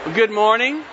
Well, good morning.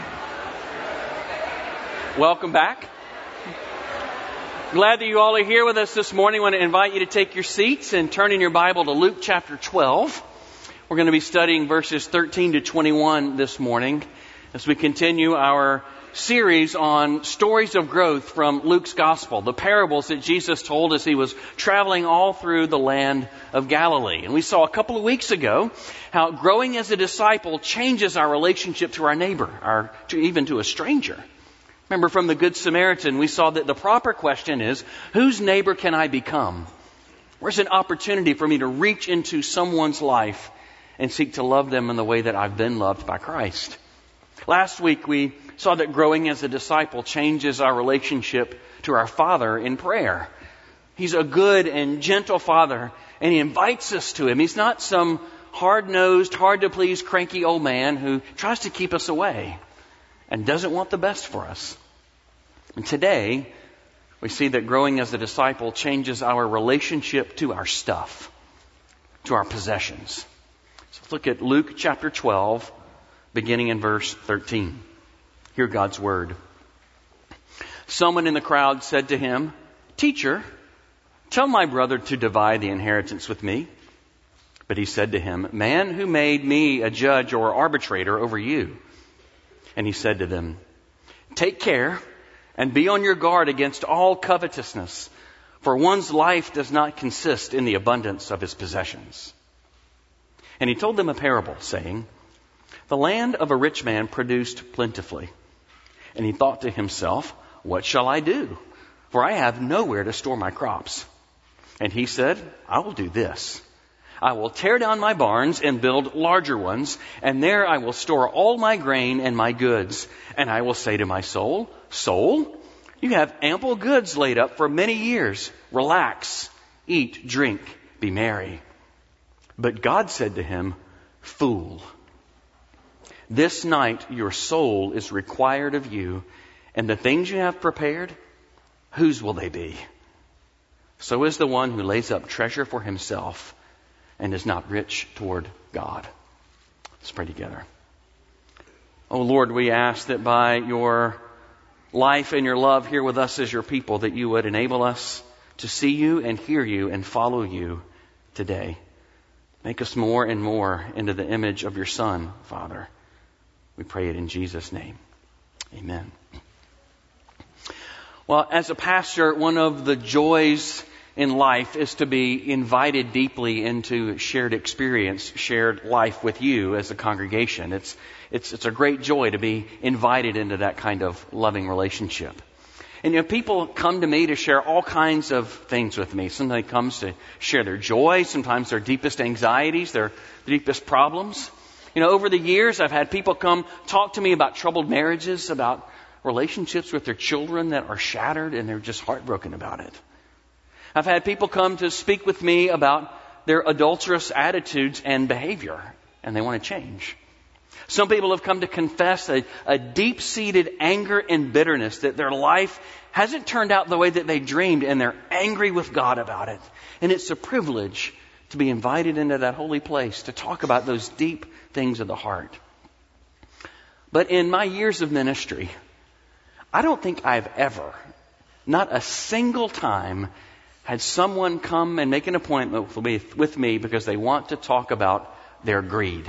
Welcome back. Glad that you all are here with us this morning. I want to invite you to take your seats and turn in your Bible to Luke chapter 12. We're going to be studying verses 13 to 21 this morning as we continue our series on stories of growth from Luke's gospel, the parables that Jesus told as he was traveling all through the land of Galilee. And we saw a couple of weeks ago how growing as a disciple changes our relationship to our neighbor, even to a stranger. Remember from the Good Samaritan, we saw that the proper question is, whose neighbor can I become? Where's an opportunity for me to reach into someone's life and seek to love them in the way that I've been loved by Christ? Last week we saw that growing as a disciple changes our relationship to our Father in prayer. He's a good and gentle Father, and He invites us to Him. He's not some hard-nosed, hard-to-please, cranky old man who tries to keep us away and doesn't want the best for us. And today, we see that growing as a disciple changes our relationship to our stuff, to our possessions. So let's look at Luke chapter 12, beginning in verse 13. Hear God's word. Someone in the crowd said to him, "Teacher, tell my brother to divide the inheritance with me." But he said to him, "Man, who made me a judge or arbitrator over you?" And he said to them, "Take care and be on your guard against all covetousness, for one's life does not consist in the abundance of his possessions." And he told them a parable, saying, "The land of a rich man produced plentifully. And he thought to himself, 'What shall I do? For I have nowhere to store my crops.' And he said, 'I will do this. I will tear down my barns and build larger ones, and there I will store all my grain and my goods. And I will say to my soul, Soul, you have ample goods laid up for many years. Relax, eat, drink, be merry.' But God said to him, 'Fool, this night your soul is required of you, and the things you have prepared, whose will they be? So is the one who lays up treasure for himself and is not rich toward God.'" Let's pray together. Oh Lord, we ask that by your life and your love here with us as your people, that you would enable us to see you and hear you and follow you today. Make us more and more into the image of your Son, Father. We pray it in Jesus' name. Amen. Well, as a pastor, one of the joys in life is to be invited deeply into shared experience, shared life with you as a congregation. It's a great joy to be invited into that kind of loving relationship. And people come to me to share all kinds of things with me. Sometimes they come to share their joy, sometimes their deepest anxieties, their deepest problems. Over the years, I've had people come talk to me about troubled marriages, about relationships with their children that are shattered, and they're just heartbroken about it. I've had people come to speak with me about their adulterous attitudes and behavior, and they want to change. Some people have come to confess a deep-seated anger and bitterness that their life hasn't turned out the way that they dreamed, and they're angry with God about it. And it's a privilege to be invited into that holy place to talk about those deep things of the heart. But in my years of ministry, I don't think I've ever, not a single time, had someone come and make an appointment with me because they want to talk about their greed.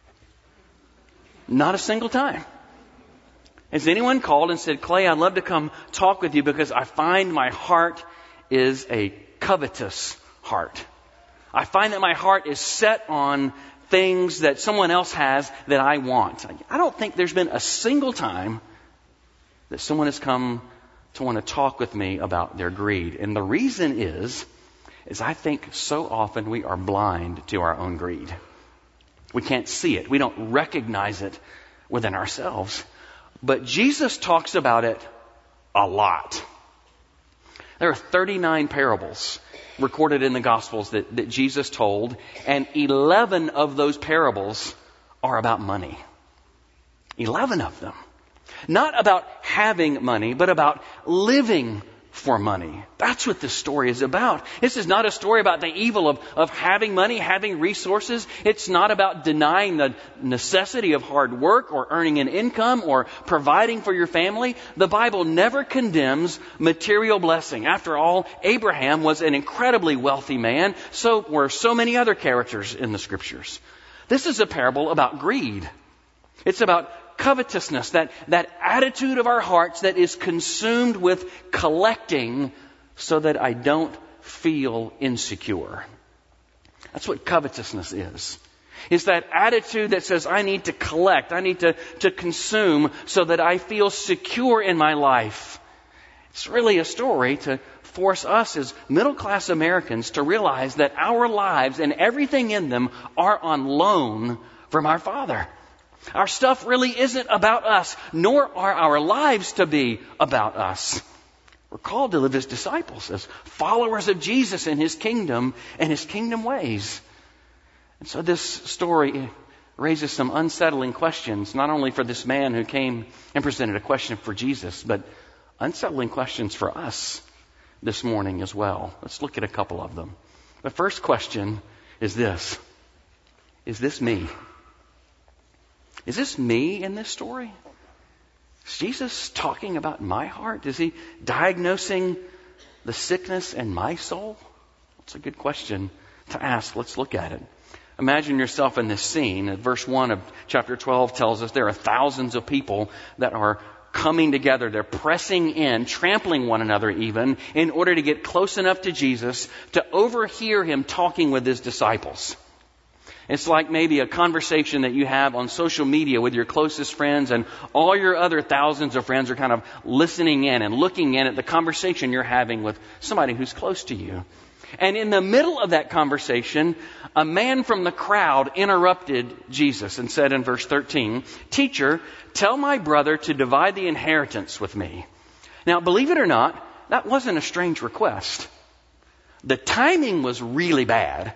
Not a single time. Has anyone called and said, "Clay, I'd love to come talk with you because I find my heart is a covetous heart. I find that my heart is set on things that someone else has that I want." I don't think there's been a single time that someone has come to want to talk with me about their greed. And the reason is I think so often we are blind to our own greed. We can't see it. We don't recognize it within ourselves. But Jesus talks about it a lot. There are 39 parables recorded in the Gospels that Jesus told, and 11 of those parables are about money. 11 of them. Not about having money, but about living for money. That's what this story is about. This is not a story about the evil of having money, having resources. It's not about denying the necessity of hard work or earning an income or providing for your family. The Bible never condemns material blessing. After all, Abraham was an incredibly wealthy man. So were so many other characters in the Scriptures. This is a parable about greed. It's about covetousness, that attitude of our hearts that is consumed with collecting so that I don't feel insecure. That's what covetousness is. It's that attitude that says, I need to collect, I need to consume so that I feel secure in my life. It's really a story to force us as middle-class Americans to realize that our lives and everything in them are on loan from our Father. Our stuff really isn't about us, nor are our lives to be about us. We're called to live as disciples, as followers of Jesus and His kingdom and His kingdom ways. And so this story raises some unsettling questions, not only for this man who came and presented a question for Jesus, but unsettling questions for us this morning as well. Let's look at a couple of them. The first question is this: is this me? Is this me in this story? Is Jesus talking about my heart? Is He diagnosing the sickness in my soul? That's a good question to ask. Let's look at it. Imagine yourself in this scene. Verse 1 of chapter 12 tells us there are thousands of people that are coming together. They're pressing in, trampling one another even, in order to get close enough to Jesus to overhear Him talking with His disciples. It's like maybe a conversation that you have on social media with your closest friends, and all your other thousands of friends are kind of listening in and looking in at the conversation you're having with somebody who's close to you. And in the middle of that conversation, a man from the crowd interrupted Jesus and said in verse 13, "Teacher, tell my brother to divide the inheritance with me." Now, believe it or not, that wasn't a strange request. The timing was really bad.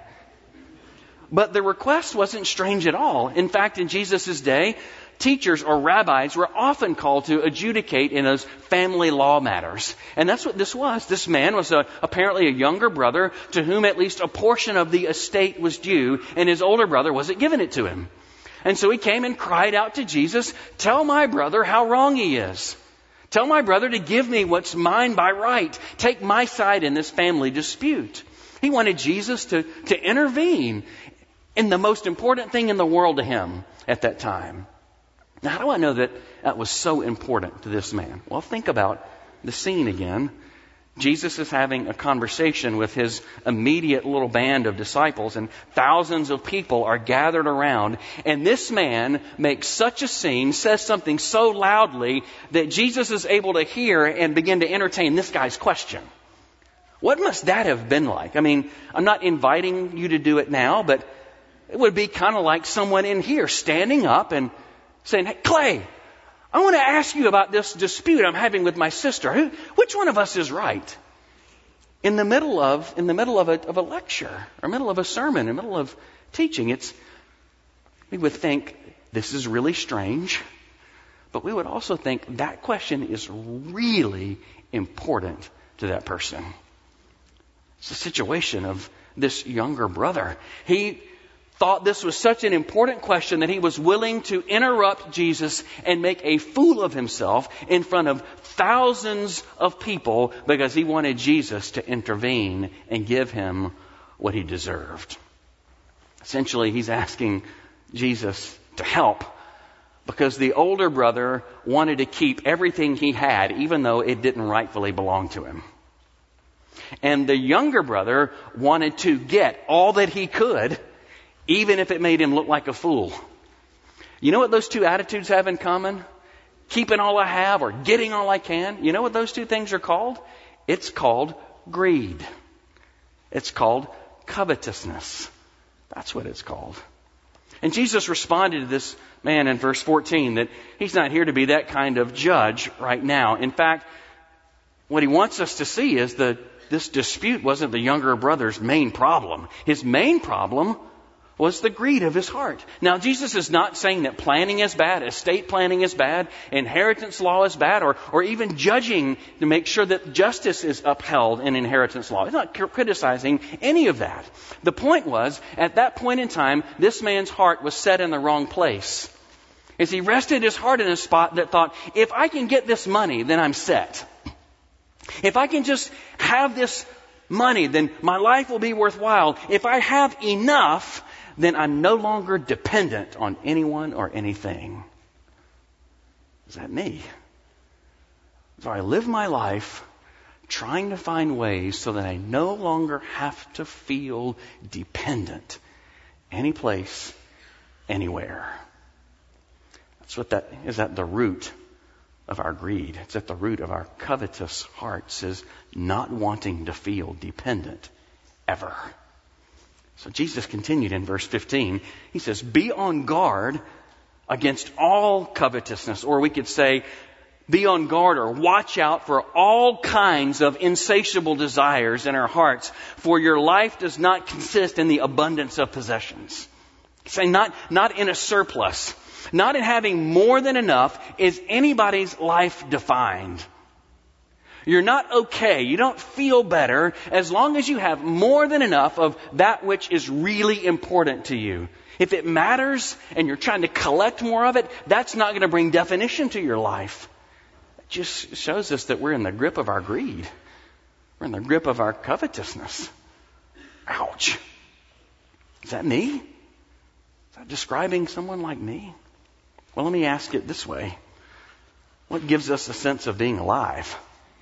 But the request wasn't strange at all. In fact, in Jesus' day, teachers or rabbis were often called to adjudicate in those family law matters. And that's what this was. This man was apparently a younger brother to whom at least a portion of the estate was due, and his older brother wasn't giving it to him. And so he came and cried out to Jesus, "Tell my brother how wrong he is. Tell my brother to give me what's mine by right. Take my side in this family dispute." He wanted Jesus to intervene in the most important thing in the world to him at that time. Now, how do I know that that was so important to this man? Well, think about the scene again. Jesus is having a conversation with His immediate little band of disciples, and thousands of people are gathered around. And this man makes such a scene, says something so loudly that Jesus is able to hear and begin to entertain this guy's question. What must that have been like? I mean, I'm not inviting you to do it now, but it would be kind of like someone in here standing up and saying, "Hey, Clay, I want to ask you about this dispute I'm having with my sister. Which one of us is right?" In the middle of a lecture, or middle of a sermon, in the middle of teaching, we would think this is really strange, but we would also think that question is really important to that person. It's the situation of this younger brother. He thought this was such an important question that he was willing to interrupt Jesus and make a fool of himself in front of thousands of people because he wanted Jesus to intervene and give him what he deserved. Essentially, he's asking Jesus to help because the older brother wanted to keep everything he had, even though it didn't rightfully belong to him. And the younger brother wanted to get all that he could, even if it made him look like a fool. You know what those two attitudes have in common? Keeping all I have or getting all I can. You know what those two things are called? It's called greed. It's called covetousness. That's what it's called. And Jesus responded to this man in verse 14 that He's not here to be that kind of judge right now. In fact, what He wants us to see is that this dispute wasn't the younger brother's main problem. His main problem was the greed of his heart. Now, Jesus is not saying that planning is bad, estate planning is bad, inheritance law is bad, or even judging to make sure that justice is upheld in inheritance law. He's not criticizing any of that. The point was, at that point in time, this man's heart was set in the wrong place. As he rested his heart in a spot that thought, if I can get this money, then I'm set. If I can just have this money, then my life will be worthwhile. If I have enough, then I'm no longer dependent on anyone or anything. Is that me? So I live my life trying to find ways so that I no longer have to feel dependent any place, anywhere. That's what that is at the root of our greed. It's at the root of our covetous hearts, is not wanting to feel dependent ever. So Jesus continued in verse 15. He says, be on guard against all covetousness. Or we could say, be on guard or watch out for all kinds of insatiable desires in our hearts. For your life does not consist in the abundance of possessions. Saying not in a surplus. Not in having more than enough is anybody's life defined. You're not okay. You don't feel better as long as you have more than enough of that which is really important to you. If it matters and you're trying to collect more of it, that's not going to bring definition to your life. It just shows us that we're in the grip of our greed. We're in the grip of our covetousness. Ouch. Is that me? Is that describing someone like me? Well, let me ask it this way. What gives us a sense of being alive?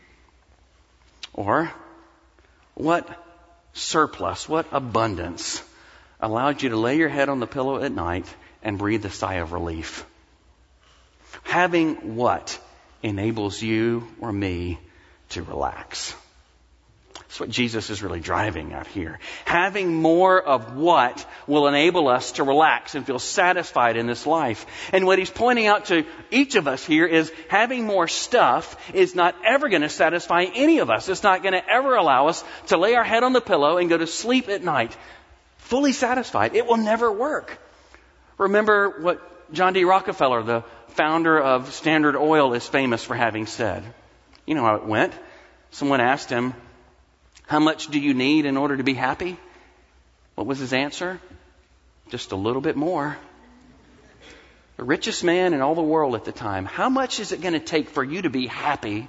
Or what surplus, what abundance allowed you to lay your head on the pillow at night and breathe a sigh of relief? Having what enables you or me to relax? That's what Jesus is really driving at here. Having more of what will enable us to relax and feel satisfied in this life. And what he's pointing out to each of us here is having more stuff is not ever going to satisfy any of us. It's not going to ever allow us to lay our head on the pillow and go to sleep at night fully satisfied. It will never work. Remember what John D. Rockefeller, the founder of Standard Oil, is famous for having said. You know how it went. Someone asked him, how much do you need in order to be happy? What was his answer? Just a little bit more. The richest man in all the world at the time. How much is it going to take for you to be happy?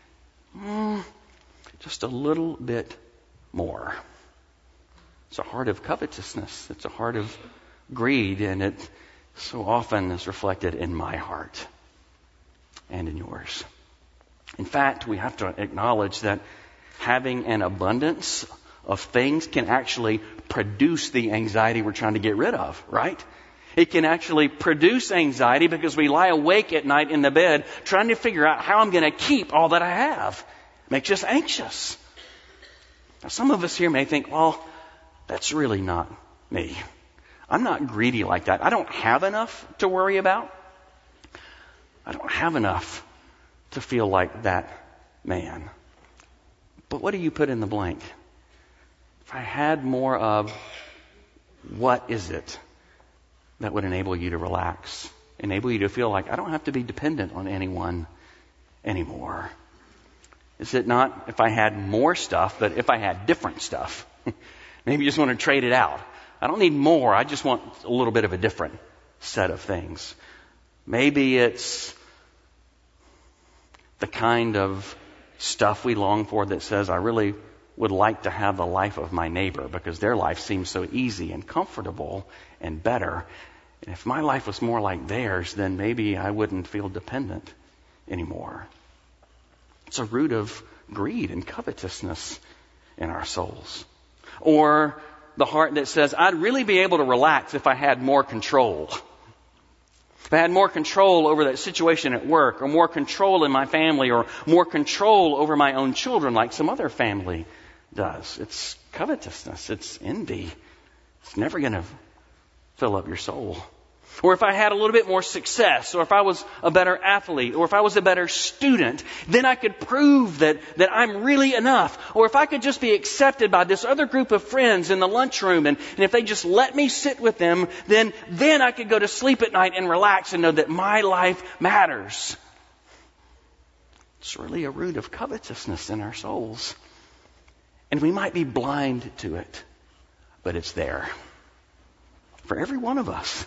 Just a little bit more. It's a heart of covetousness. It's a heart of greed, and it so often is reflected in my heart and in yours. In fact, we have to acknowledge that having an abundance of things can actually produce the anxiety we're trying to get rid of, right? It can actually produce anxiety because we lie awake at night in the bed trying to figure out how I'm going to keep all that I have. It makes us anxious. Now, some of us here may think, well, that's really not me. I'm not greedy like that. I don't have enough to worry about. I don't have enough to feel like that man. But what do you put in the blank? If I had more of, what is it that would enable you to relax? Enable you to feel like I don't have to be dependent on anyone anymore. Is it not if I had more stuff, but if I had different stuff? Maybe you just want to trade it out. I don't need more. I just want a little bit of a different set of things. Maybe it's the kind of stuff we long for that says, I really would like to have the life of my neighbor because their life seems so easy and comfortable and better. And if my life was more like theirs, then maybe I wouldn't feel dependent anymore. It's a root of greed and covetousness in our souls. Or the heart that says, I'd really be able to relax if I had more control. If I had more control over that situation at work, or more control in my family, or more control over my own children like some other family does. It's covetousness. It's envy. It's never going to fill up your soul. or if I had a little bit more success, or if I was a better athlete, or if I was a better student, then I could prove that I'm really enough. Or if I could just be accepted by this other group of friends in the lunchroom, and if they just let me sit with them, then I could go to sleep at night and relax and know that my life matters. It's really a root of covetousness in our souls. And we might be blind to it, but it's there for every one of us.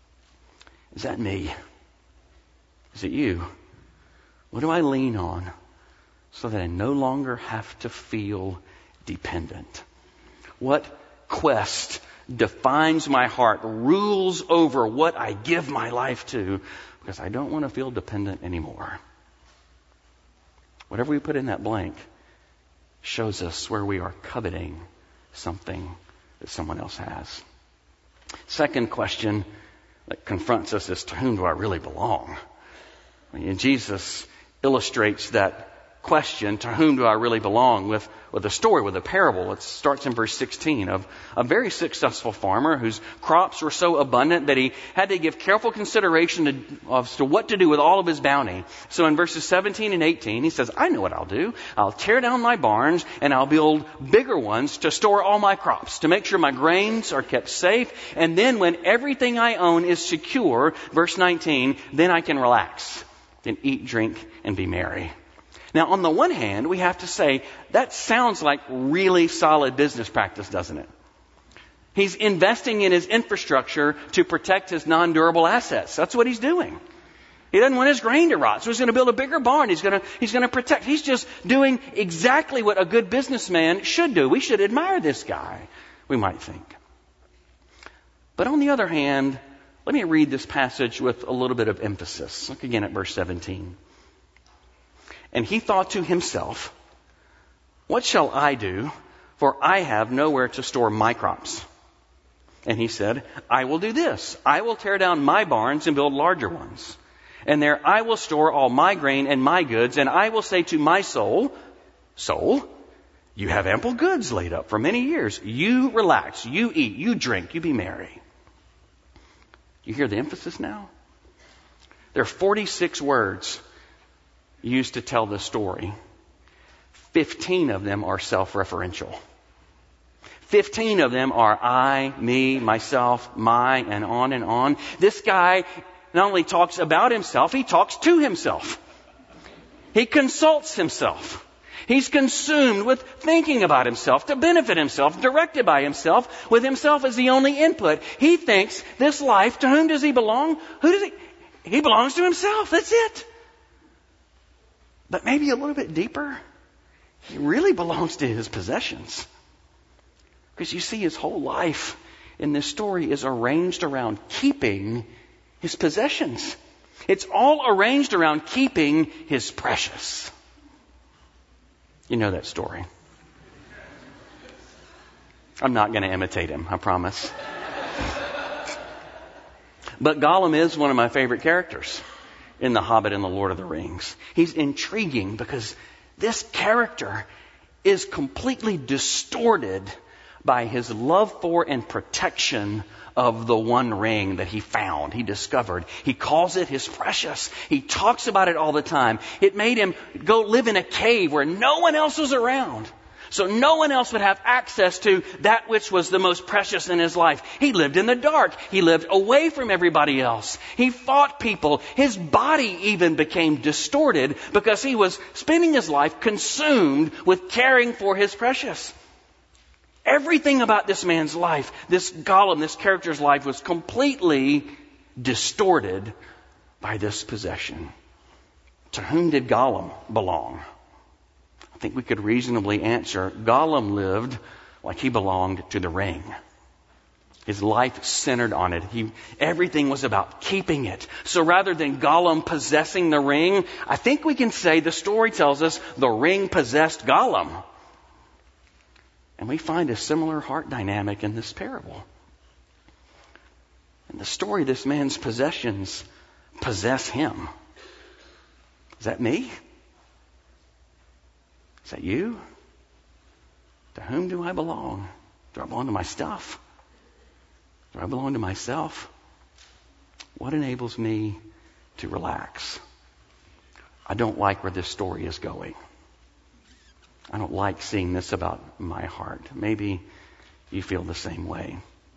Is that me? Is it you? What do I lean on so that I no longer have to feel dependent? What quest defines my heart, rules over what I give my life to, because I don't want to feel dependent anymore? Whatever we put in that blank shows us where we are coveting something that someone else has. Second question that confronts us is, to whom do I really belong? Jesus illustrates that question, to whom do I really belong, with a story, with a parable. It starts in verse 16 of a very successful farmer whose crops were so abundant that he had to give careful consideration as to what to do with all of his bounty. So in verses 17 and 18, he says, I know what I'll do. I'll tear down my barns and I'll build bigger ones to store all my crops, to make sure my grains are kept safe. And then when everything I own is secure, verse 19, then I can relax, then eat, drink, and be merry. Now, on the one hand, we have to say, that sounds like really solid business practice, doesn't it? He's investing in his infrastructure to protect his non-durable assets. That's what he's doing. He doesn't want his grain to rot, so he's going to build a bigger barn. He's going to protect. He's just doing exactly what a good businessman should do. We should admire this guy, we might think. But on the other hand, let me read this passage with a little bit of emphasis. Look again at verse 17. And he thought to himself, what shall I do? For I have nowhere to store my crops. And he said, I will do this. I will tear down my barns and build larger ones. And there I will store all my grain and my goods. And I will say to my soul, soul, you have ample goods laid up for many years. You relax, you eat, you drink, you be merry. You hear the emphasis now? There are 46 words used to tell the story. 15 of them are self-referential. 15 of them are I, me, myself, my, and on and on. This guy not only talks about himself, he talks to himself. He consults himself. He's consumed with thinking about himself, to benefit himself, directed by himself, with himself as the only input. He thinks this life, to whom does he belong? He belongs to himself. That's it. But maybe a little bit deeper, he really belongs to his possessions. Because you see, his whole life in this story is arranged around keeping his possessions. It's all arranged around keeping his precious. You know that story. I'm not going to imitate him, I promise. But Gollum is one of my favorite characters in The Hobbit and The Lord of the Rings. He's intriguing because this character is completely distorted by his love for and protection of the one ring that he found, he discovered. He calls it his precious. He talks about it all the time. It made him go live in a cave where no one else was around. So no one else would have access to that which was the most precious in his life. He lived in the dark. He lived away from everybody else. He fought people. His body even became distorted because he was spending his life consumed with caring for his precious. Everything about this man's life, this Gollum, this character's life, was completely distorted by this possession. To whom did Gollum belong? I think we could reasonably answer, Gollum lived like he belonged to the ring. His life centered on it. Everything was about keeping it. So rather than Gollum possessing the ring, I think we can say the story tells us the ring possessed Gollum. And we find a similar heart dynamic in this parable. In the story, this man's possessions possess him. Is that me? Is that you? To whom do I belong? Do I belong to my stuff? Do I belong to myself? What enables me to relax? I don't like where this story is going. I don't like seeing this about my heart. Maybe you feel the same way.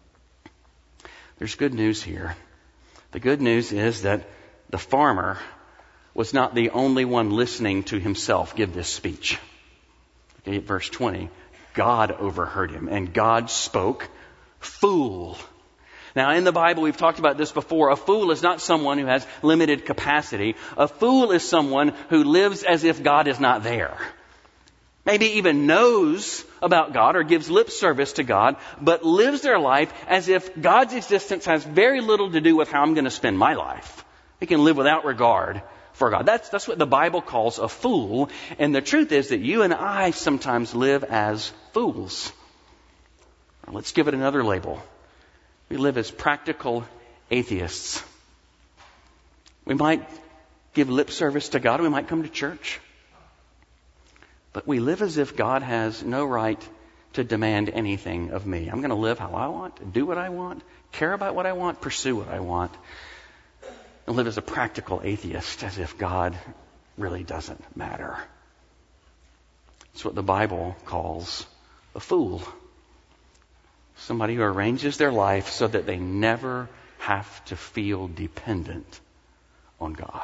There's good news here. The good news is that the farmer was not the only one listening to himself give this speech. Okay, verse 20. God overheard him, and God spoke, "Fool." Now, in the Bible, we've talked about this before. A fool is not someone who has limited capacity. A fool is someone who lives as if God is not there. Maybe even knows about God or gives lip service to God, but lives their life as if God's existence has very little to do with how I'm going to spend my life. They can live without regard for God. That's what the Bible calls a fool. And the truth is that you and I sometimes live as fools. Let's give it another label. We live as practical atheists. We might give lip service to God. We might come to church. But we live as if God has no right to demand anything of me. I'm going to live how I want, do what I want, care about what I want, pursue what I want. And live as a practical atheist, as if God really doesn't matter. It's what the Bible calls a fool. Somebody who arranges their life so that they never have to feel dependent on God.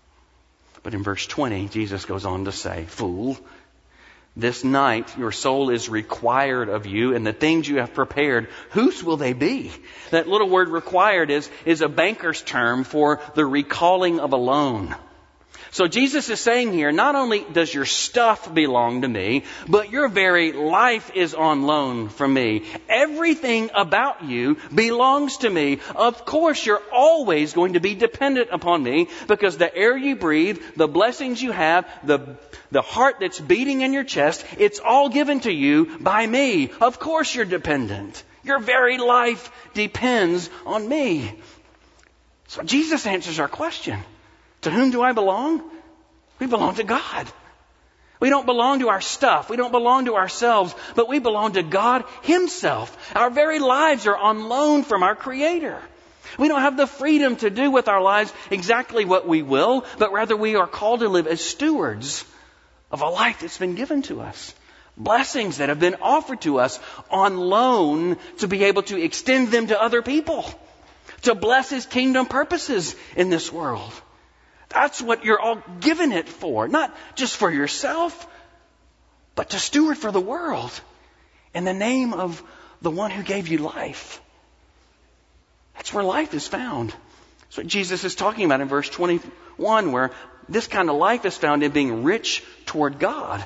But in verse 20, Jesus goes on to say, "Fool, this night your soul is required of you, and the things you have prepared, whose will they be?" That little word "required" is a banker's term for the recalling of a loan. So Jesus is saying here, not only does your stuff belong to me, but your very life is on loan from me. Everything about you belongs to me. Of course, you're always going to be dependent upon me, because the air you breathe, the blessings you have, the heart that's beating in your chest, it's all given to you by me. Of course you're dependent. Your very life depends on me. So Jesus answers our question. To whom do I belong? We belong to God. We don't belong to our stuff. We don't belong to ourselves, but we belong to God Himself. Our very lives are on loan from our Creator. We don't have the freedom to do with our lives exactly what we will, but rather we are called to live as stewards of a life that's been given to us. Blessings that have been offered to us on loan to be able to extend them to other people, to bless His kingdom purposes in this world. That's what you're all given it for. Not just for yourself, but to steward for the world in the name of the one who gave you life. That's where life is found. That's what Jesus is talking about in verse 21, where this kind of life is found in being rich toward God.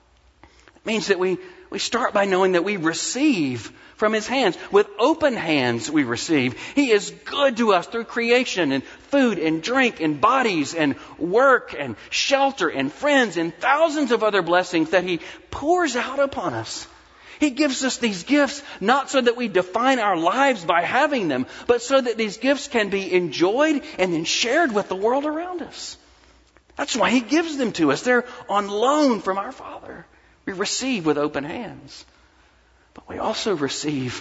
It means that we start by knowing that we receive from His hands. With open hands we receive. He is good to us through creation and food and drink and bodies and work and shelter and friends and thousands of other blessings that He pours out upon us. He gives us these gifts not so that we define our lives by having them, but so that these gifts can be enjoyed and then shared with the world around us. That's why He gives them to us. They're on loan from our Father. We receive with open hands. But we also receive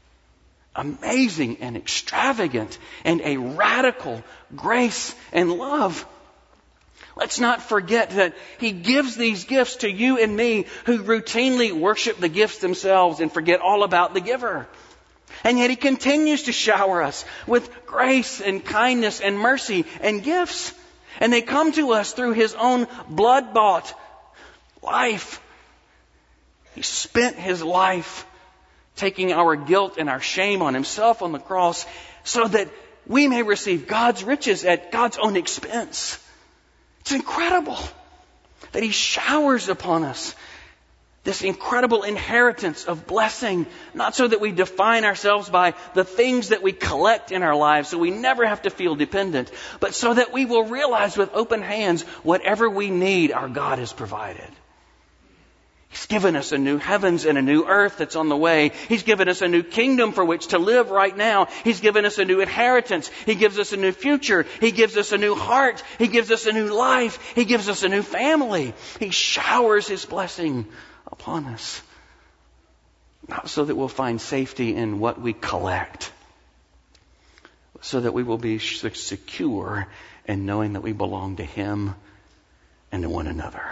amazing and extravagant and a radical grace and love. Let's not forget that He gives these gifts to you and me who routinely worship the gifts themselves and forget all about the giver. And yet He continues to shower us with grace and kindness and mercy and gifts. And they come to us through His own blood-bought life. He spent His life taking our guilt and our shame on Himself on the cross so that we may receive God's riches at God's own expense. It's incredible that He showers upon us this incredible inheritance of blessing, not so that we define ourselves by the things that we collect in our lives so we never have to feel dependent, but so that we will realize with open hands whatever we need, our God has provided. He's given us a new heavens and a new earth that's on the way. He's given us a new kingdom for which to live right now. He's given us a new inheritance. He gives us a new future. He gives us a new heart. He gives us a new life. He gives us a new family. He showers His blessing upon us. Not so that we'll find safety in what we collect, but so that we will be secure in knowing that we belong to Him and to one another.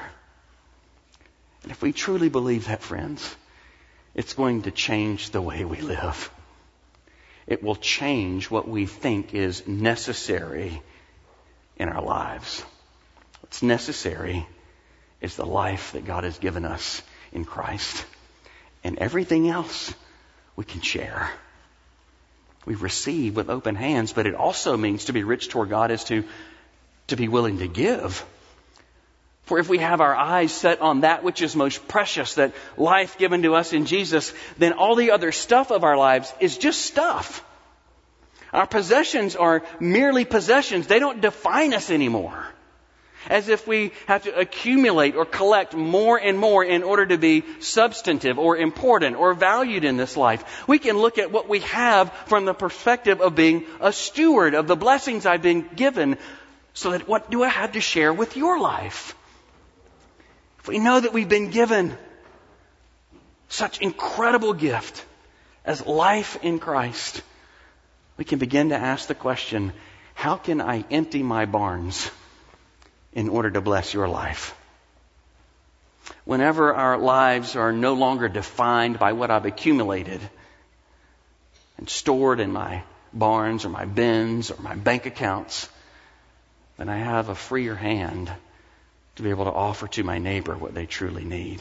And if we truly believe that, friends, it's going to change the way we live. It will change what we think is necessary in our lives. What's necessary is the life that God has given us in Christ. And everything else we can share. We receive with open hands, but it also means to be rich toward God is to be willing to give. For if we have our eyes set on that which is most precious, that life given to us in Jesus, then all the other stuff of our lives is just stuff. Our possessions are merely possessions. They don't define us anymore. As if we have to accumulate or collect more and more in order to be substantive or important or valued in this life. We can look at what we have from the perspective of being a steward of the blessings I've been given, so that what do I have to share with your life? If we know that we've been given such incredible gift as life in Christ, we can begin to ask the question, how can I empty my barns in order to bless your life? Whenever our lives are no longer defined by what I've accumulated and stored in my barns or my bins or my bank accounts, then I have a freer hand to be able to offer to my neighbor what they truly need.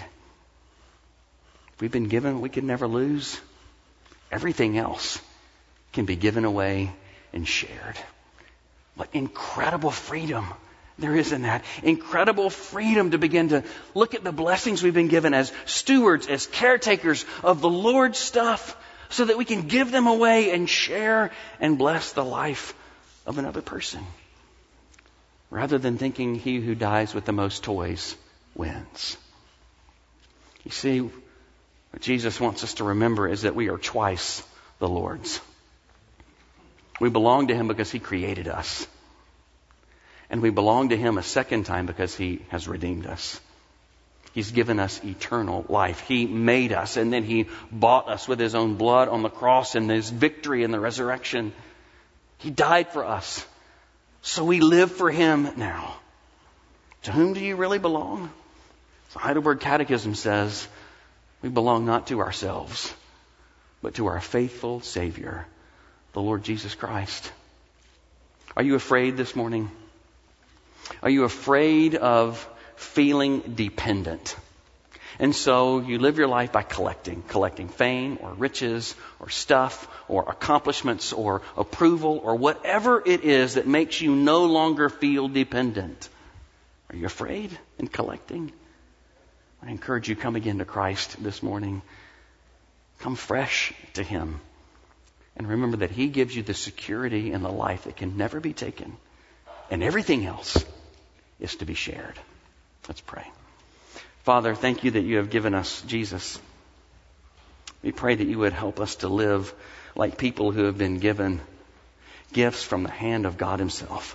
If we've been given what we can never lose, everything else can be given away and shared. What incredible freedom there is in that. Incredible freedom to begin to look at the blessings we've been given as stewards, as caretakers of the Lord's stuff, so that we can give them away and share and bless the life of another person. Rather than thinking he who dies with the most toys wins. You see, what Jesus wants us to remember is that we are twice the Lord's. We belong to Him because He created us. And we belong to Him a second time because He has redeemed us. He's given us eternal life. He made us, and then He bought us with His own blood on the cross and His victory in the resurrection. He died for us. So we live for Him now. To whom do you really belong? The Heidelberg Catechism says, we belong not to ourselves, but to our faithful Savior, the Lord Jesus Christ. Are you afraid this morning? Are you afraid of feeling dependent? And so you live your life by collecting fame or riches or stuff or accomplishments or approval or whatever it is that makes you no longer feel dependent. Are you afraid in collecting? I encourage you, come again to Christ this morning. Come fresh to Him. And remember that He gives you the security in the life that can never be taken. And everything else is to be shared. Let's pray. Father, thank You that You have given us Jesus. We pray that You would help us to live like people who have been given gifts from the hand of God Himself,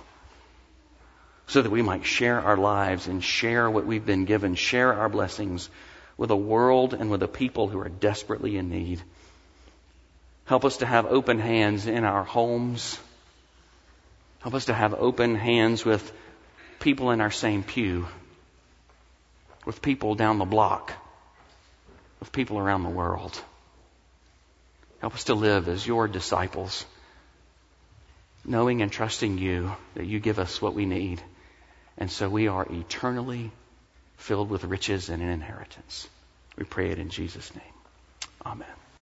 so that we might share our lives and share what we've been given, share our blessings with a world and with a people who are desperately in need. Help us to have open hands in our homes. Help us to have open hands with people in our same pew, with people down the block, with people around the world. Help us to live as Your disciples, knowing and trusting You, that You give us what we need. And so we are eternally filled with riches and an inheritance. We pray it in Jesus' name. Amen.